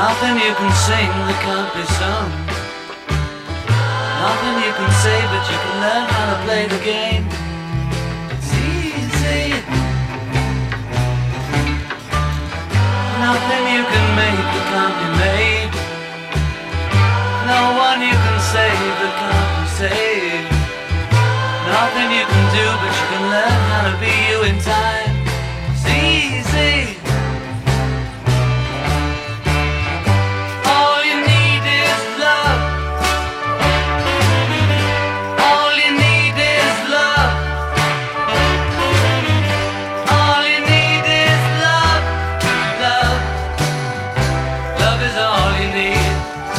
Nothing you can sing that can't be sung. Nothing you can say, but you can learn how to play the game. It's easy. Nothing you can make that can't be made. No one you can save that can't be saved. Nothing you can do, but you can learn how to be you in time. It's easy. All you need is love. All you need is love. All you need is love. Love. Love is all you need.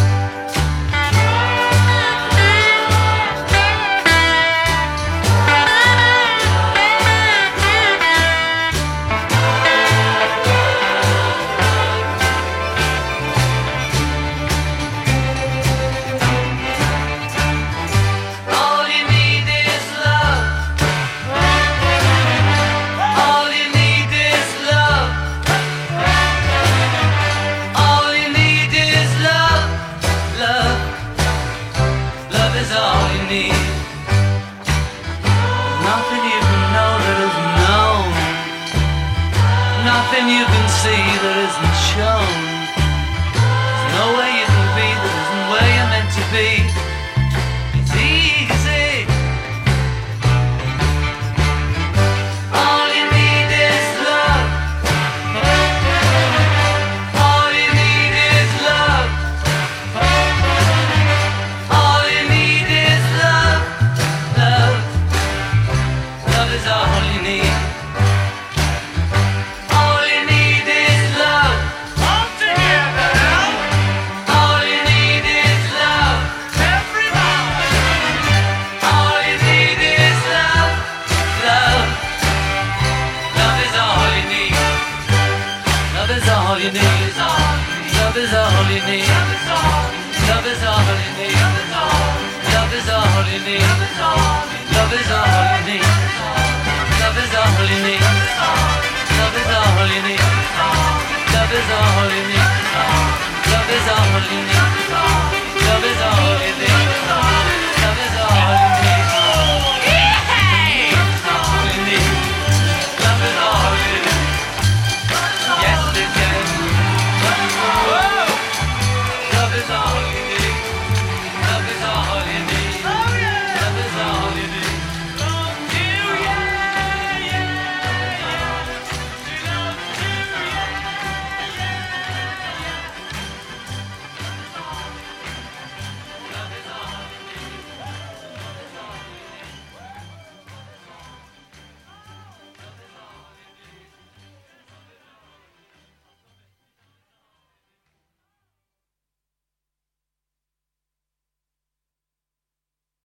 Nothing you can see that isn't shown. There's no way you can be that isn't where you're meant to be. It's easy. All you need is love. All you need is love. All you need is love. Love. Love is all you need. All you need. Love is all you need. Love is all you need. Love is all you need. Love is all you need. Love is all you need. Love is all you need. Love is all you need. Love is all you need. Love is all you need.